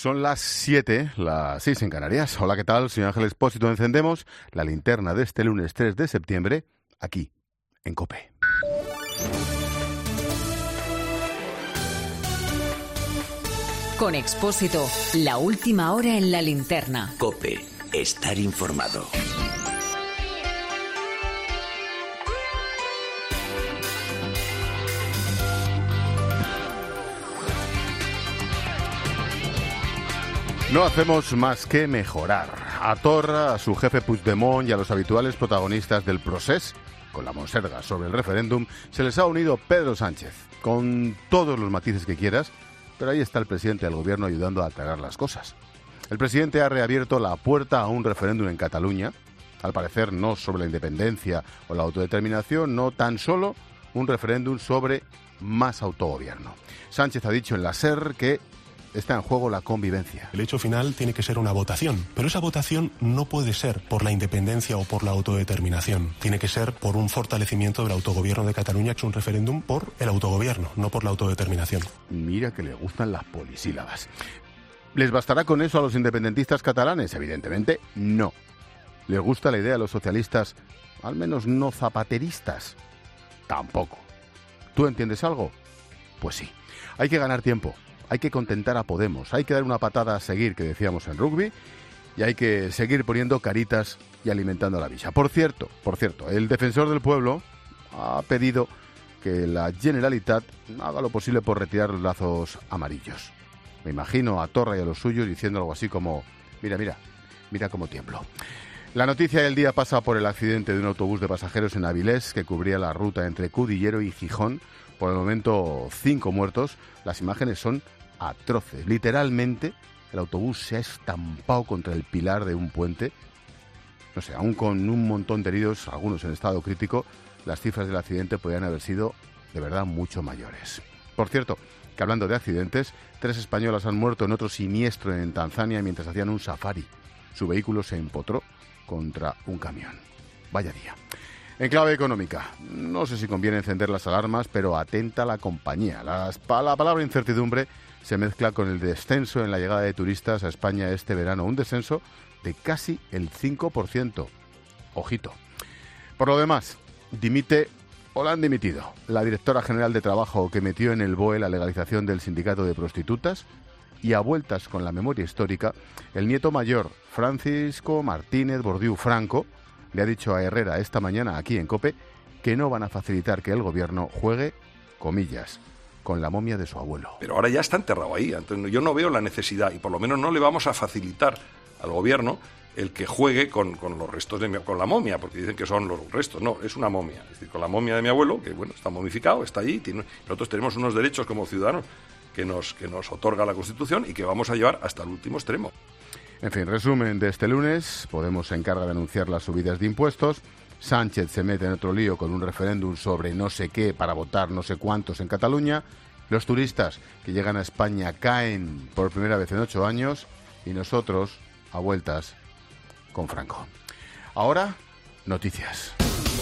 Son las 7, las 6 en Canarias. Hola, ¿qué tal? Soy Ángel Expósito. Encendemos la linterna de este lunes 3 de septiembre, aquí, en COPE. Con Expósito, la última hora en la linterna. COPE, estar informado. No hacemos más que mejorar. A Torra, a su jefe Puigdemont y a los habituales protagonistas del procés, con la monserga sobre el referéndum, se les ha unido Pedro Sánchez, con todos los matices que quieras, pero ahí está el presidente del gobierno ayudando a aclarar las cosas. El presidente ha reabierto la puerta a un referéndum en Cataluña, al parecer no sobre la independencia o la autodeterminación, no tan solo un referéndum sobre más autogobierno. Sánchez ha dicho en la SER que está en juego la convivencia. El hecho final tiene que ser una votación, pero esa votación no puede ser por la independencia o por la autodeterminación. Tiene que ser por un fortalecimiento del autogobierno de Cataluña, que es un referéndum por el autogobierno, no por la autodeterminación. Mira que le gustan las polisílabas. ¿Les bastará con eso a los independentistas catalanes? Evidentemente, no. ¿Les gusta la idea a los socialistas, al menos no zapateristas? Tampoco. ¿Tú entiendes algo? Pues sí. Hay que ganar tiempo. Hay que contentar a Podemos, hay que dar una patada a seguir, que decíamos en rugby, y hay que seguir poniendo caritas y alimentando a la villa. Por cierto, el defensor del pueblo ha pedido que la Generalitat haga lo posible por retirar los lazos amarillos. Me imagino a Torra y a los suyos diciendo algo así como, mira cómo tiemblo. La noticia del día pasa por el accidente de un autobús de pasajeros en Avilés que cubría la ruta entre Cudillero y Gijón. Por el momento, 5 muertos. Las imágenes son atroces. Literalmente, el autobús se ha estampado contra el pilar de un puente. No sé, aún con un montón de heridos, algunos en estado crítico, las cifras del accidente podrían haber sido, de verdad, mucho mayores. Por cierto, que hablando de accidentes, 3 españolas han muerto en otro siniestro en Tanzania mientras hacían un safari. Su vehículo se empotró contra un camión. Vaya día. En clave económica, no sé si conviene encender las alarmas, pero atenta a la compañía. La palabra incertidumbre se mezcla con el descenso en la llegada de turistas a España este verano, un descenso de casi el 5%. Ojito. Por lo demás, dimite o la han dimitido la directora general de Trabajo, que metió en el BOE la legalización del sindicato de prostitutas, y a vueltas con la memoria histórica, el nieto mayor, Francisco Martínez Bordiú Franco, le ha dicho a Herrera esta mañana aquí en COPE que no van a facilitar que el gobierno juegue, comillas, con la momia de su abuelo. Pero ahora ya está enterrado ahí. Entonces, yo no veo la necesidad, y por lo menos no le vamos a facilitar al gobierno el que juegue con los restos con la momia, porque dicen que son los restos. No, es una momia. Es decir, con la momia de mi abuelo, que bueno, está momificado, está allí. Nosotros tenemos unos derechos como ciudadanos que nos otorga la Constitución y que vamos a llevar hasta el último extremo. En fin, resumen de este lunes. Podemos se encarga de anunciar las subidas de impuestos. Sánchez se mete en otro lío con un referéndum sobre no sé qué para votar no sé cuántos en Cataluña. Los turistas que llegan a España caen por primera vez en 8 años. Y nosotros, a vueltas, con Franco. Ahora, noticias.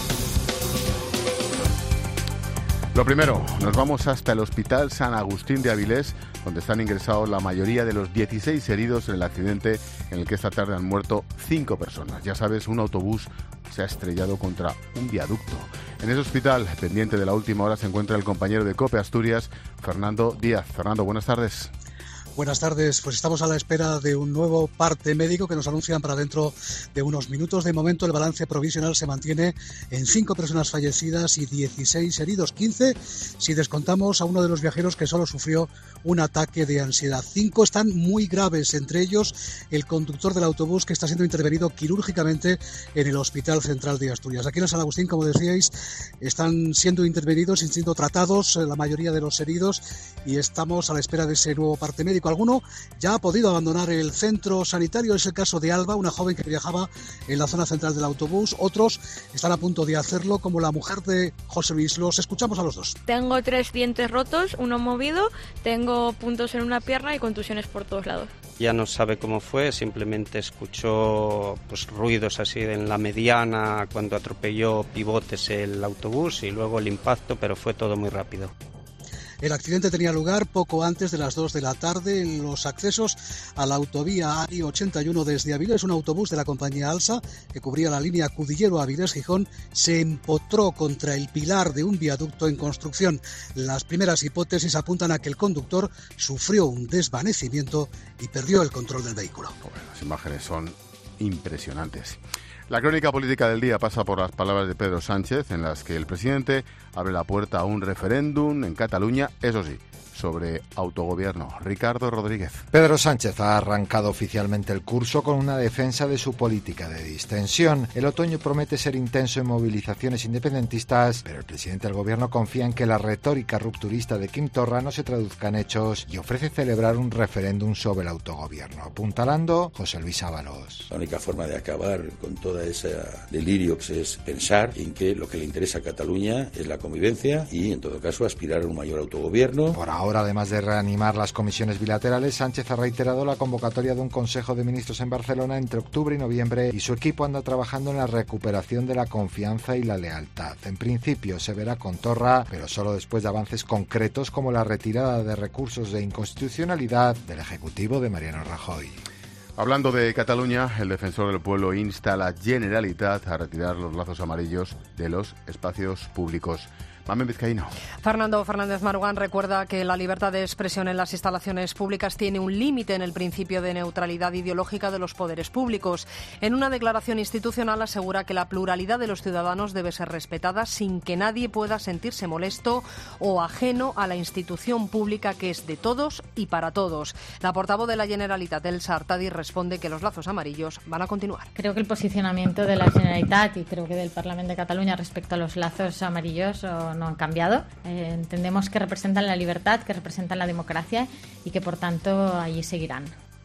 Lo primero, nos vamos hasta el Hospital San Agustín de Avilés, donde están ingresados la mayoría de los 16 heridos en el accidente en el que esta tarde han muerto 5 personas. Ya sabes, un autobús se ha estrellado contra un viaducto. En ese hospital, pendiente de la última hora, se encuentra el compañero de COPE Asturias, Fernando Díaz. Fernando, buenas tardes. Buenas tardes, pues estamos a la espera de un nuevo parte médico que nos anuncian para dentro de unos minutos. De momento el balance provisional se mantiene en 5 personas fallecidas y 16 heridos, 15 si descontamos a uno de los viajeros que solo sufrió un ataque de ansiedad. 5 están muy graves, entre ellos el conductor del autobús, que está siendo intervenido quirúrgicamente en el Hospital Central de Asturias. Aquí en San Agustín, como decíais, están siendo intervenidos y siendo tratados la mayoría de los heridos, y estamos a la espera de ese nuevo parte médico. Alguno ya ha podido abandonar el centro sanitario, es el caso de Alba, una joven que viajaba en la zona central del autobús. Otros están a punto de hacerlo, como la mujer de José Luis. Los escuchamos a los dos. Tengo 3 dientes rotos, uno movido, tengo puntos en una pierna y contusiones por todos lados. Ya no sabe cómo fue, simplemente escuchó ruidos así en la mediana cuando atropelló pivotes el autobús y luego el impacto, pero fue todo muy rápido. El accidente tenía lugar poco antes de las 2 de la tarde en los accesos a la autovía AI-81 desde Avilés. Un autobús de la compañía Alsa, que cubría la línea Cudillero-Avilés-Gijón, se empotró contra el pilar de un viaducto en construcción. Las primeras hipótesis apuntan a que el conductor sufrió un desvanecimiento y perdió el control del vehículo. Bueno, las imágenes son impresionantes. La crónica política del día pasa por las palabras de Pedro Sánchez, en las que el presidente abre la puerta a un referéndum en Cataluña, eso sí, sobre autogobierno. Ricardo Rodríguez. Pedro Sánchez ha arrancado oficialmente el curso con una defensa de su política de distensión. El otoño promete ser intenso en movilizaciones independentistas, pero el presidente del gobierno confía en que la retórica rupturista de Quim Torra no se traduzca en hechos y ofrece celebrar un referéndum sobre el autogobierno, apuntalando José Luis Ábalos. La única forma de acabar con toda ese delirio es pensar en que lo que le interesa a Cataluña es la convivencia y, en todo caso, aspirar a un mayor autogobierno. Por ahora, además de reanimar las comisiones bilaterales, Sánchez ha reiterado la convocatoria de un Consejo de Ministros en Barcelona entre octubre y noviembre y su equipo anda trabajando en la recuperación de la confianza y la lealtad. En principio se verá con Torra, pero solo después de avances concretos como la retirada de recursos de inconstitucionalidad del Ejecutivo de Mariano Rajoy. Hablando de Cataluña, el defensor del pueblo insta a la Generalitat a retirar los lazos amarillos de los espacios públicos. Mamen Vizcaíno. Fernando Fernández Marugán recuerda que la libertad de expresión en las instalaciones públicas tiene un límite en el principio de neutralidad ideológica de los poderes públicos. En una declaración institucional asegura que la pluralidad de los ciudadanos debe ser respetada sin que nadie pueda sentirse molesto o ajeno a la institución pública que es de todos y para todos. La portavoz de la Generalitat, Elsa Artadi, responde que los lazos amarillos van a continuar. Creo que el posicionamiento de la Generalitat y creo que del Parlamento de Cataluña respecto a los lazos amarillos no han cambiado. Entendemos que representan la libertad, que representan la democracia y que por tanto allí seguirán.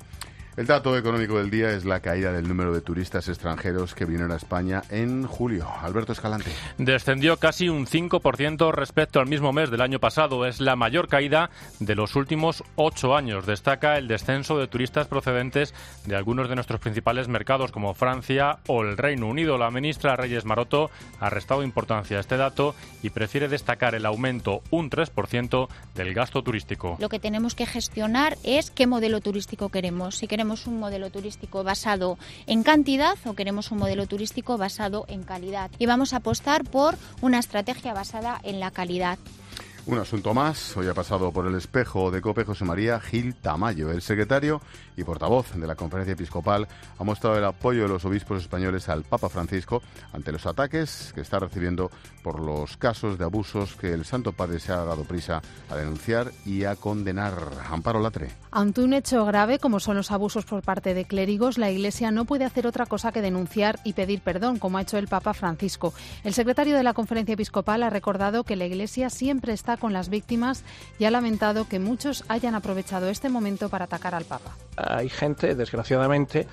El dato económico del día es la caída del número de turistas extranjeros que vinieron a España en julio. Alberto Escalante. Descendió casi un 5% respecto al mismo mes del año pasado. Es la mayor caída de los últimos 8 años. Destaca el descenso de turistas procedentes de algunos de nuestros principales mercados como Francia o el Reino Unido. La ministra Reyes Maroto ha restado importancia a este dato y prefiere destacar el aumento un 3% del gasto turístico. Lo que tenemos que gestionar es qué modelo turístico queremos. Si queremos un modelo turístico basado en cantidad o queremos un modelo turístico basado en calidad. Y vamos a apostar por una estrategia basada en la calidad. Un asunto más. Hoy ha pasado por el espejo de COPE José María Gil Tamayo. El secretario y portavoz de la Conferencia Episcopal ha mostrado el apoyo de los obispos españoles al Papa Francisco ante los ataques que está recibiendo por los casos de abusos que el Santo Padre se ha dado prisa a denunciar y a condenar. Amparo Latre. Ante un hecho grave como son los abusos por parte de clérigos, la Iglesia no puede hacer otra cosa que denunciar y pedir perdón, como ha hecho el Papa Francisco. El secretario de la Conferencia Episcopal ha recordado que la Iglesia siempre está con las víctimas y ha lamentado que muchos hayan aprovechado este momento para atacar al Papa. Hay gente, desgraciadamente,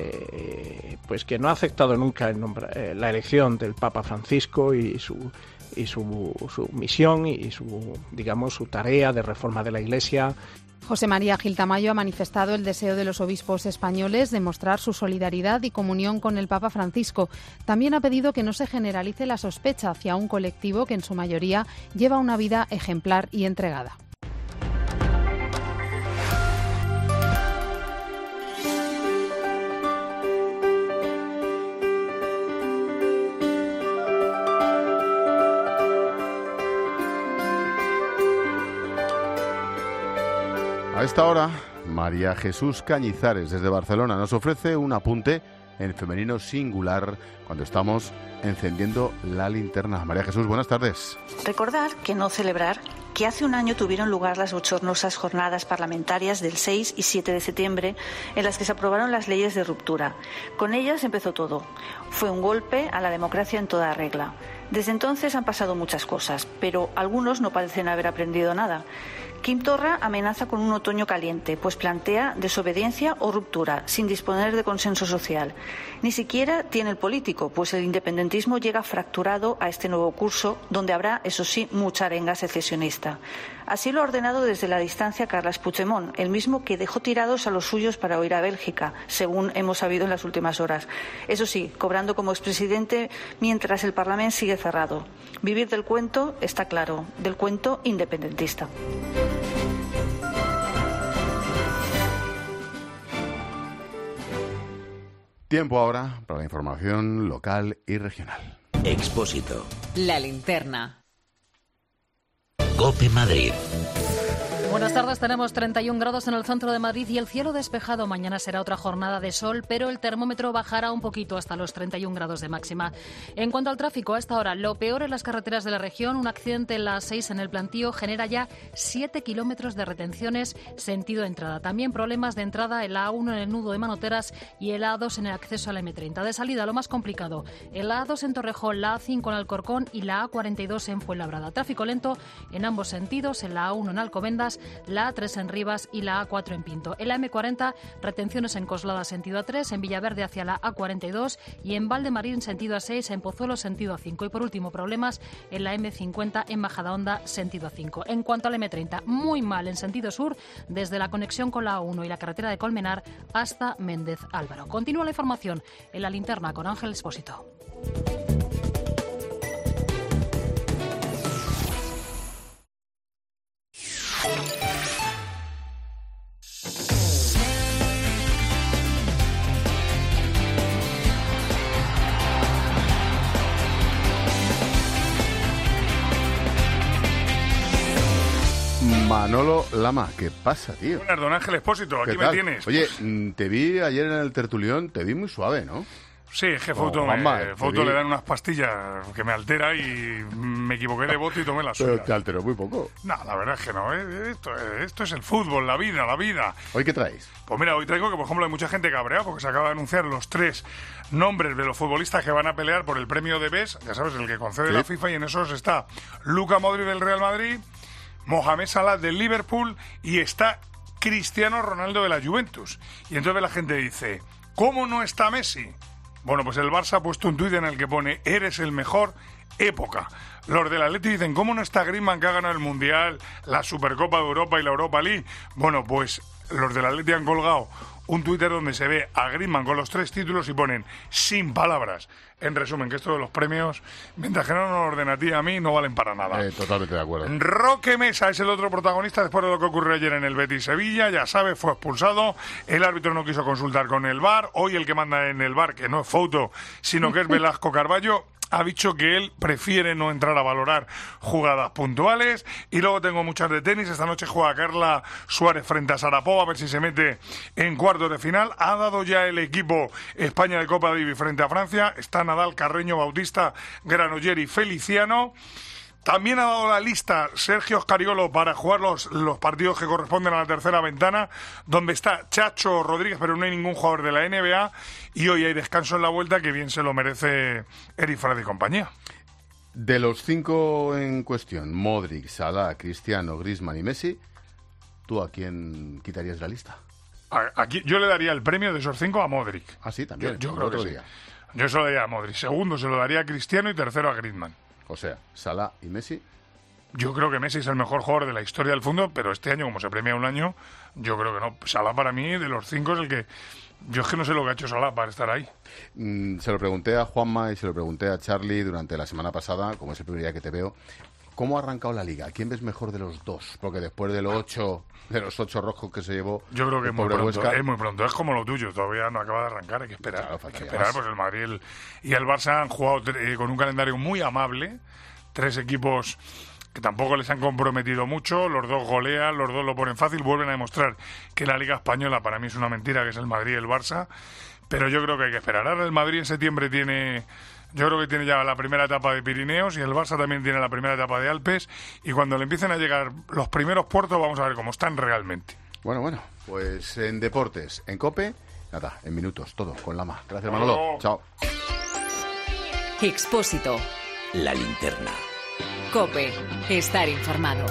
pues que no ha aceptado nunca la elección del Papa Francisco y su misión y su tarea de reforma de la Iglesia. José María Gil Tamayo ha manifestado el deseo de los obispos españoles de mostrar su solidaridad y comunión con el Papa Francisco. También ha pedido que no se generalice la sospecha hacia un colectivo que en su mayoría lleva una vida ejemplar y entregada. A esta hora, María Jesús Cañizares, desde Barcelona, nos ofrece un apunte en femenino singular cuando estamos encendiendo la linterna. María Jesús, buenas tardes. Recordar que no celebrar que hace un año tuvieron lugar las bochornosas jornadas parlamentarias del 6 y 7 de septiembre en las que se aprobaron las leyes de ruptura. Con ellas empezó todo. Fue un golpe a la democracia en toda regla. Desde entonces han pasado muchas cosas, pero algunos no parecen haber aprendido nada. Quim Torra amenaza con un otoño caliente, pues plantea desobediencia o ruptura, sin disponer de consenso social. Ni siquiera tiene el político, pues el independentismo llega fracturado a este nuevo curso, donde habrá, eso sí, mucha arenga secesionista. Así lo ha ordenado desde la distancia Carles Puigdemont, el mismo que dejó tirados a los suyos para huir a Bélgica, según hemos sabido en las últimas horas. Eso sí, cobrando como expresidente, mientras el Parlamento sigue cerrado. Vivir del cuento, está claro, del cuento independentista. Tiempo ahora para la información local y regional. Expósito. La linterna. COPE Madrid. Buenas tardes, tenemos 31 grados en el centro de Madrid y el cielo despejado. Mañana será otra jornada de sol, pero el termómetro bajará un poquito hasta los 31 grados de máxima. En cuanto al tráfico, a esta hora, lo peor en las carreteras de la región. Un accidente en la A6 en el Plantío genera ya 7 kilómetros de retenciones sentido entrada. También problemas de entrada en la A1 en el nudo de Manoteras y el A2 en el acceso a la M30. De salida, lo más complicado, el A2 en Torrejón, la A5 en Alcorcón y la A42 en Fuenlabrada. Tráfico lento en ambos sentidos, en la A1 en Alcobendas, la A3 en Rivas y la A4 en Pinto. En la M40, retenciones en Coslada sentido A3, en Villaverde hacia la A42 y en Valdemarín sentido A6, en Pozuelo sentido A5. Y por último, problemas en la M50 en Majadahonda sentido A5. En cuanto a la M30, muy mal en sentido sur, desde la conexión con la A1 y la carretera de Colmenar hasta Méndez Álvaro. Continúa la información en la linterna con Ángel Expósito. Manolo Lama, ¿qué pasa, tío? Buenas, don Ángel Expósito, aquí me tienes. Oye, te vi ayer en el tertulión, te vi muy suave, ¿no? Sí, es que Fouto le dan unas pastillas que me altera y me equivoqué de voto y tomé la suya. Pero te alteró muy poco. No, la verdad es que no. Esto es el fútbol, la vida. ¿Hoy qué traes? Pues mira, hoy traigo que, por ejemplo, hay mucha gente cabreada porque se acaba de anunciar los 3 nombres de los futbolistas que van a pelear por el premio de BES, ya sabes, el que concede la FIFA, y en esos está Luka Modric del Real Madrid, Mohamed Salah del Liverpool y está Cristiano Ronaldo de la Juventus. Y entonces la gente dice, ¿cómo no está Messi? Bueno, pues el Barça ha puesto un tuit en el que pone, eres el mejor, época. Los del Atleti dicen, ¿cómo no está Griezmann, que ha ganado el Mundial, la Supercopa de Europa y la Europa League? Bueno, pues los del Atleti han colgado un Twitter donde se ve a Griezmann con los 3 títulos y ponen, sin palabras. En resumen, que esto de los premios, mientras que no nos ordena a ti y a mí, no valen para nada. Totalmente de acuerdo. Roque Mesa es el otro protagonista después de lo que ocurrió ayer en el Betis Sevilla. Ya sabe, fue expulsado. El árbitro no quiso consultar con el VAR. Hoy el que manda en el VAR, que no es Fouto, sino que es Velasco Carballo, ha dicho que él prefiere no entrar a valorar jugadas puntuales. Y luego tengo muchas de tenis. Esta noche juega Carla Suárez frente a Sharapova, a ver si se mete en cuartos de final. Ha dado ya el equipo España de Copa Davis frente a Francia. Está Nadal, Carreño, Bautista, Granollers y Feliciano. También ha dado la lista Sergio Scariolo para jugar los partidos que corresponden a la tercera ventana, donde está Chacho Rodríguez, pero no hay ningún jugador de la NBA. Y hoy hay descanso en la vuelta, que bien se lo merece Eric Frade y compañía. De los 5 en cuestión, Modric, Salah, Cristiano, Griezmann y Messi, ¿tú a quién quitarías de la lista? Aquí yo le daría el premio de esos 5 a Modric. Ah, sí, también. Yo creo que sí. Yo se lo daría a Modric. Segundo se lo daría a Cristiano y tercero a Griezmann. O sea, Salah y Messi. Yo creo que Messi es el mejor jugador de la historia del fútbol, pero este año, como se premia un año, yo creo que no. Salah para mí, de los 5, es el que... Yo es que no sé lo que ha hecho Salah para estar ahí. Se lo pregunté a Juanma y se lo pregunté a Charlie durante la semana pasada, como es el primer día que te veo. ¿Cómo ha arrancado la Liga? ¿Quién ves mejor de los dos? Porque después de los 8 rojos que se llevó... Yo creo que es muy pronto. Es como lo tuyo, todavía no acaba de arrancar, hay que esperar. Claro, hay que esperar, pues el Madrid y el Barça han jugado con un calendario muy amable. 3 equipos que tampoco les han comprometido mucho, los 2 golean, los 2 lo ponen fácil, vuelven a demostrar que la Liga Española para mí es una mentira, que es el Madrid y el Barça, pero yo creo que hay que esperar. Ahora el Madrid en septiembre tiene... Yo creo que tiene ya la primera etapa de Pirineos y el Barça también tiene la primera etapa de Alpes, y cuando le empiecen a llegar los primeros puertos vamos a ver cómo están realmente. Bueno, pues en deportes, en COPE, nada, en minutos, todo, con Lama. Gracias, Manolo. Chao. Expósito. La linterna. COPE. Estar informado.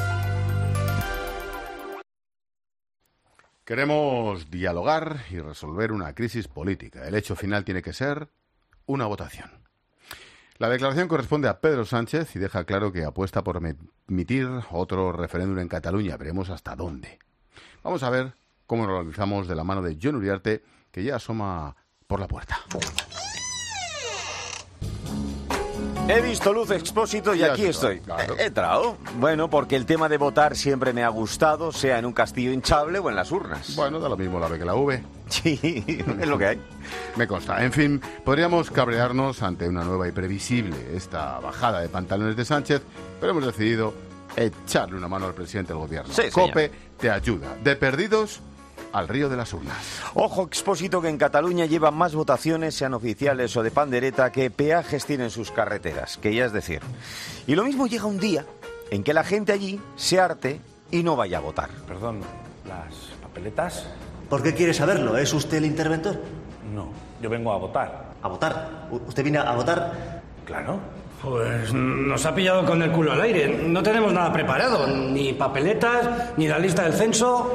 Queremos dialogar y resolver una crisis política. El hecho final tiene que ser una votación. La declaración corresponde a Pedro Sánchez y deja claro que apuesta por emitir otro referéndum en Cataluña. Veremos hasta dónde. Vamos a ver cómo lo realizamos de la mano de Jon Uriarte, que ya asoma por la puerta. He visto luz, Expósito, y aquí estoy. Claro. He entrado. Bueno, porque el tema de votar siempre me ha gustado, sea en un castillo hinchable o en las urnas. Bueno, da lo mismo la B que la V. Sí, es lo que hay. Me consta. En fin, podríamos cabrearnos ante una nueva y previsible esta bajada de pantalones de Sánchez, pero hemos decidido echarle una mano al presidente del gobierno. Sí, COPE te ayuda. De perdidos al río de las urnas. Ojo, Expósito, que en Cataluña llevan más votaciones, sean oficiales o de pandereta, que peajes tienen sus carreteras, que ya es decir. Y lo mismo llega un día en que la gente allí se harte y no vaya a votar. Perdón, ¿las papeletas? ¿Por qué quiere saberlo? ¿Es usted el interventor? No, yo vengo a votar. ¿A votar? ¿Usted viene a votar? Claro. Pues nos ha pillado con el culo al aire. No tenemos nada preparado, ni papeletas, ni la lista del censo.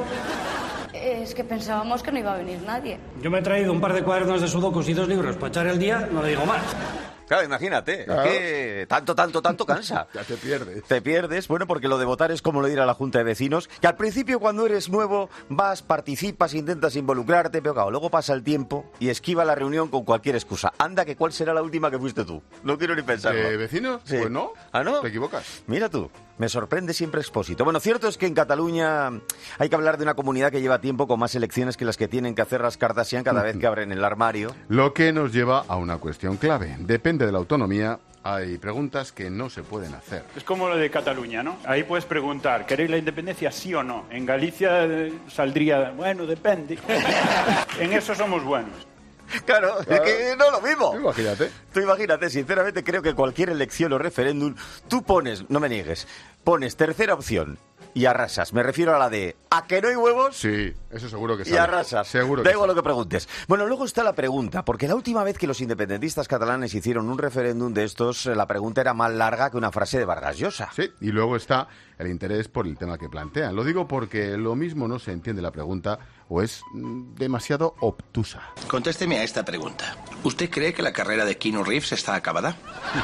Es que pensábamos que no iba a venir nadie. Yo me he traído un par de cuadernos de sudokus y 2 libros para echar el día, no le digo más. Claro, imagínate, claro. Es que tanto cansa. Ya te pierdes. Te pierdes, bueno, porque lo de votar es como lo de ir a la junta de vecinos, que al principio cuando eres nuevo vas, participas, intentas involucrarte, pero claro, luego pasa el tiempo y esquiva la reunión con cualquier excusa. Anda, que ¿cuál será la última que fuiste tú? No quiero ni pensarlo. ¿Vecinos? Sí. Pues no. ¿Ah, no? Te equivocas. Mira tú. Me sorprende siempre Expósito. Bueno, cierto es que en Cataluña hay que hablar de una comunidad que lleva tiempo con más elecciones que las que tienen que hacer las Kardashian cada vez que abren el armario. Lo que nos lleva a una cuestión clave. Depende de la autonomía, hay preguntas que no se pueden hacer. Es como lo de Cataluña, ¿no? Ahí puedes preguntar, ¿queréis la independencia sí o no? En Galicia saldría, bueno, depende. En eso somos buenos. Claro, es que no es lo mismo. Imagínate. Tú imagínate, sinceramente creo que cualquier elección o referéndum, tú pones, no me niegues, pones tercera opción y arrasas. Me refiero a la de ¿a que no hay huevos? Sí, eso seguro que sale. Y arrasas. Seguro da que igual sale. lo que preguntes. Bueno, luego está la pregunta, porque la última vez que los independentistas catalanes hicieron un referéndum de estos, la pregunta era más larga que una frase de Vargas Llosa. Sí, y luego está el interés por el tema que plantean. Lo digo porque lo mismo no se entiende la pregunta o es demasiado obtusa. Contésteme a esta pregunta. ¿Usted cree que la carrera de Keanu Reeves está acabada?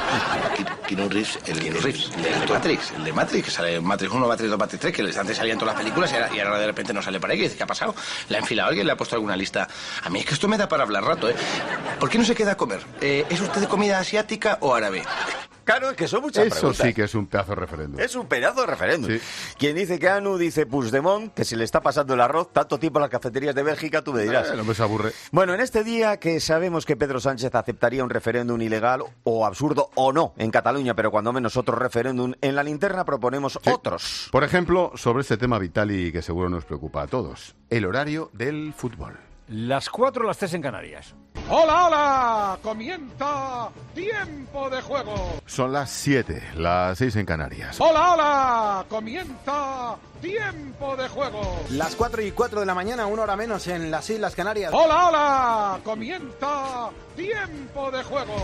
Keanu Reeves, el de Matrix, el de Matrix, que sale en Matrix 1, Matrix 2, Matrix 3, que antes salían todas las películas y ahora de repente no sale por ahí. ¿Qué ha pasado? ¿Le ha enfilado alguien? ¿Le ha puesto alguna lista? A mí es que esto me da para hablar rato, ¿eh? ¿Por qué no se queda a comer? ¿Es usted de comida asiática o árabe? Claro, es que son muchas preguntas. Eso sí que es un pedazo de referéndum. Es un pedazo de referéndum. Sí. Quien dice que Anu dice Puigdemont, que se le está pasando el arroz, tanto tiempo en las cafeterías de Bélgica, tú me dirás. No me se aburre. Bueno, en este día que sabemos que Pedro Sánchez aceptaría un referéndum ilegal o absurdo o no en Cataluña, pero cuando menos otro referéndum, en la linterna proponemos otros. Por ejemplo, sobre este tema vital y que seguro nos preocupa a todos, el horario del fútbol. Las 4, las 3 en Canarias. ¡Hola, hola! ¡Comienza tiempo de juego! Son las 7, las 6 en Canarias. ¡Hola, hola! ¡Comienza tiempo de juego! Las 4:04 de la mañana, 1 hora menos en las Islas Canarias. ¡Hola, hola! ¡Comienza tiempo de juego!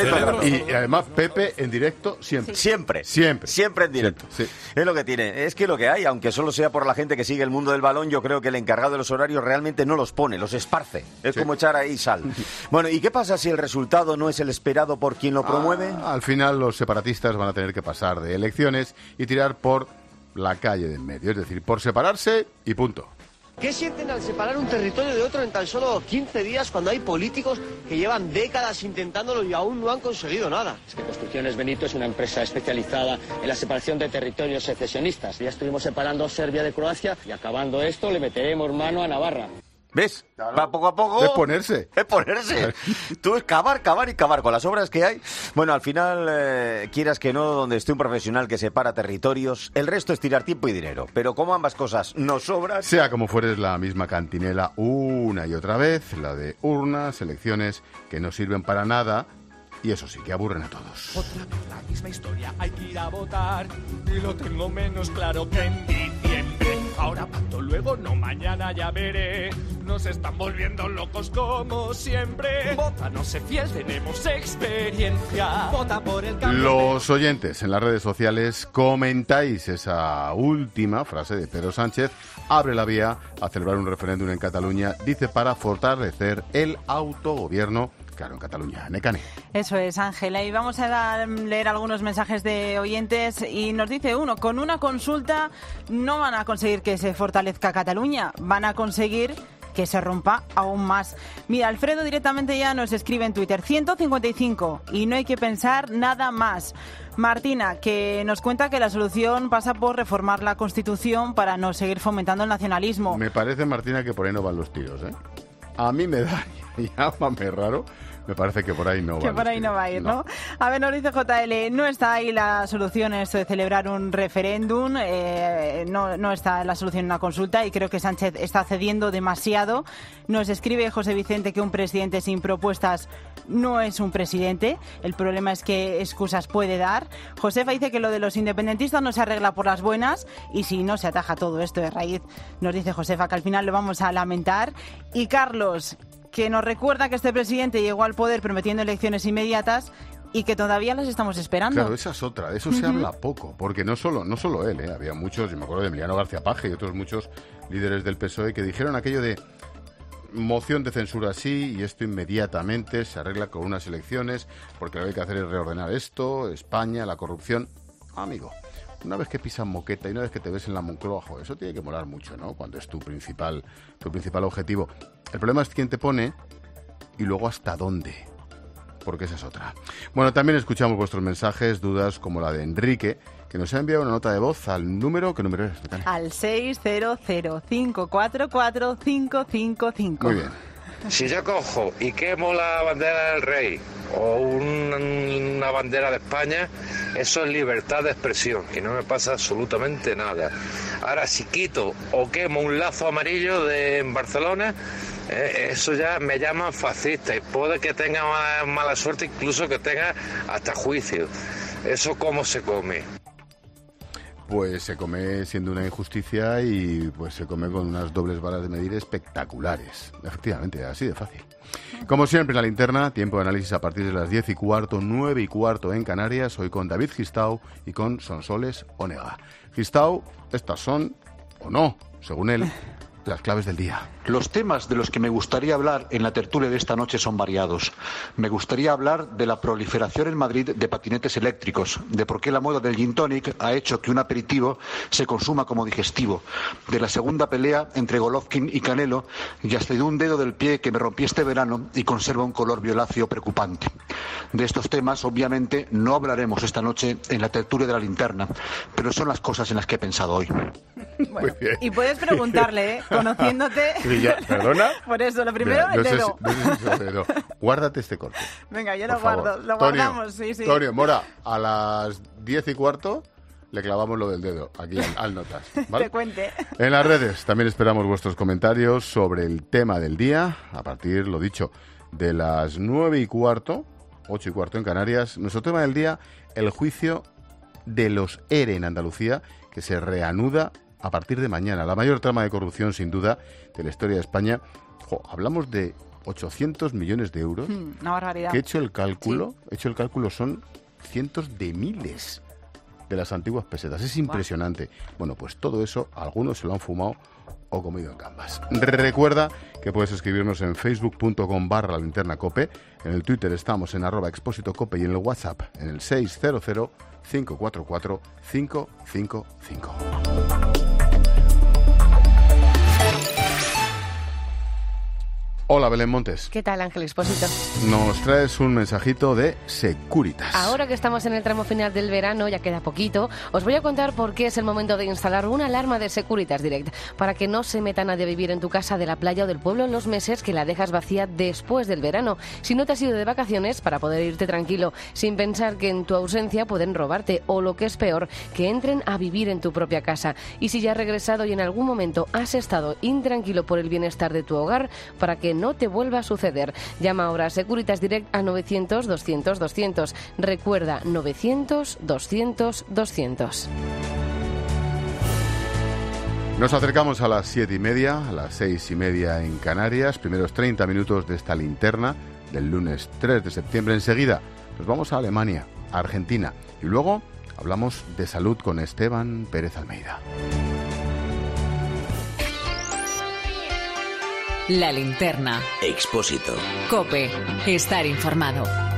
Y además Pepe en directo siempre. Sí. Siempre en directo. Sí. Es lo que tiene. Es que lo que hay, aunque solo sea por la gente que sigue el mundo del balón, yo creo que el encargado de los horarios realmente no los pone, los esparce. Es como echar ahí sal. Bueno, ¿y qué pasa si el resultado no es el esperado por quien lo promueve? Al final los separatistas van a tener que pasar de elecciones y tirar por la calle de en medio, es decir, por separarse y punto. ¿Qué sienten al separar un territorio de otro en tan solo 15 días cuando hay políticos que llevan décadas intentándolo y aún no han conseguido nada? Es que Construcciones Benito es una empresa especializada en la separación de territorios secesionistas. Ya estuvimos separando Serbia de Croacia y acabando esto le meteremos mano a Navarra. ¿Ves? Claro. Va poco a poco. Es ponerse. Tú es cavar y cavar con las obras que hay. Bueno, al final, quieras que no, donde esté un profesional que separa territorios, el resto es tirar tiempo y dinero. Pero como ambas cosas nos sobran... Sea como fuere, es la misma cantinela una y otra vez, la de urnas, elecciones que no sirven para nada. Y eso sí, que aburren a todos. Otra vez la misma historia, hay que ir a votar. Y lo tengo menos claro que en diciembre. Ahora pacto, luego no, mañana ya veré. Nos están volviendo locos como siempre. Vota, no sé fiel, tenemos experiencia. Vota por el cambio. Los oyentes en las redes sociales comentáis esa última frase de Pedro Sánchez. Abre la vía a celebrar un referéndum en Cataluña, dice, para fortalecer el autogobierno. Claro, en Cataluña, Necane. Eso es, Ángela. Y vamos a leer algunos mensajes de oyentes. Y nos dice uno, con una consulta no van a conseguir que se fortalezca Cataluña, van a conseguir que se rompa aún más. Mira, Alfredo directamente ya nos escribe en Twitter, 155, y no hay que pensar nada más. Martina, que nos cuenta que la solución pasa por reformar la Constitución para no seguir fomentando el nacionalismo. Me parece, Martina, que por ahí no van los tiros, ¿eh? A mí me da, llámame raro, me parece que por ahí no va. Que por ahí no va a ir, ¿no? A ver, nos dice JL, no está ahí la solución esto de celebrar un referéndum, no está la solución en una consulta y creo que Sánchez está cediendo demasiado. Nos escribe José Vicente que un presidente sin propuestas no es un presidente, el problema es que excusas puede dar. Josefa dice que lo de los independentistas no se arregla por las buenas y si no se ataja todo esto de raíz. Nos dice Josefa que al final lo vamos a lamentar. Y Carlos, que nos recuerda que este presidente llegó al poder prometiendo elecciones inmediatas y que todavía las estamos esperando. Claro, esa es otra, de eso se habla poco, porque no solo él, había muchos, yo me acuerdo de Emiliano García Paje y otros muchos líderes del PSOE que dijeron aquello de moción de censura sí y esto inmediatamente se arregla con unas elecciones porque lo que hay que hacer es reordenar esto, España, la corrupción. Amigo, una vez que pisan moqueta y una vez que te ves en la Moncloa, joder, eso tiene que molar mucho, ¿no? Cuando es tu principal objetivo. El problema es quién te pone y luego hasta dónde, porque esa es otra. Bueno, también escuchamos vuestros mensajes, dudas como la de Enrique, que nos ha enviado una nota de voz al número... ¿Qué número es? Al 600-544-555. Muy bien. Si yo cojo y quemo la bandera del rey o una bandera de España, eso es libertad de expresión y no me pasa absolutamente nada. Ahora, si quito o quemo un lazo amarillo en Barcelona, eso ya me llaman fascista y puede que tenga mala suerte, incluso que tenga hasta juicio. ¿Eso cómo se come? Pues se come siendo una injusticia y pues se come con unas dobles varas de medir espectaculares. Efectivamente, así de fácil. Como siempre, la linterna, tiempo de análisis a partir de las 10:15, 9:15 en Canarias. Hoy con David Gistau y con Sonsoles Onega. Gistau, estas son, o no, según él, las claves del día. Los temas de los que me gustaría hablar en la tertulia de esta noche son variados. Me gustaría hablar de la proliferación en Madrid de patinetes eléctricos, de por qué la moda del gin tonic ha hecho que un aperitivo se consuma como digestivo, de la segunda pelea entre Golovkin y Canelo y hasta de un dedo del pie que me rompí este verano y conserva un color violáceo preocupante. De estos temas, obviamente, no hablaremos esta noche en la tertulia de la linterna, pero son las cosas en las que he pensado hoy. Bueno, y puedes preguntarle, conociéndote... ¿Perdona? Por eso, lo primero, el dedo. Pero guárdate este corte. Venga, yo lo guardo. Lo guardamos, sí. Antonio, Mora, a las 10:15 le clavamos lo del dedo, aquí al notas. ¿Vale? Te cuente. En las redes también esperamos vuestros comentarios sobre el tema del día, a partir, lo dicho, de las 9:15, 8:15 en Canarias. Nuestro tema del día, el juicio de los ERE en Andalucía, que se reanuda a partir de mañana. La mayor trama de corrupción, sin duda, de la historia de España. Hablamos de 800 millones de euros. Una barbaridad. Que he hecho el cálculo, son cientos de miles de las antiguas pesetas. Es impresionante. Bueno, pues todo eso, algunos se lo han fumado o comido en gambas. Recuerda que puedes escribirnos en facebook.com/linternacope. En el Twitter estamos en @expósitocope y en el WhatsApp en el 600-544-555. Hola, Belén Montes. ¿Qué tal, Ángel Expósito? Nos traes un mensajito de Securitas. Ahora que estamos en el tramo final del verano, ya queda poquito, os voy a contar por qué es el momento de instalar una alarma de Securitas Direct, para que no se meta nadie a vivir en tu casa de la playa o del pueblo en los meses que la dejas vacía después del verano. Si no te has ido de vacaciones, para poder irte tranquilo, sin pensar que en tu ausencia pueden robarte, o lo que es peor, que entren a vivir en tu propia casa. Y si ya has regresado y en algún momento has estado intranquilo por el bienestar de tu hogar, para que no te vuelva a suceder. Llama ahora a Securitas Direct a 900-200-200. Recuerda, 900-200-200. Nos acercamos a las 7:30, a las 6:30 en Canarias. Primeros 30 minutos de esta linterna del lunes 3 de septiembre. Enseguida nos vamos a Alemania, a Argentina. Y luego hablamos de salud con Esteban Pérez Almeida. La linterna. Expósito. COPE. Estar informado.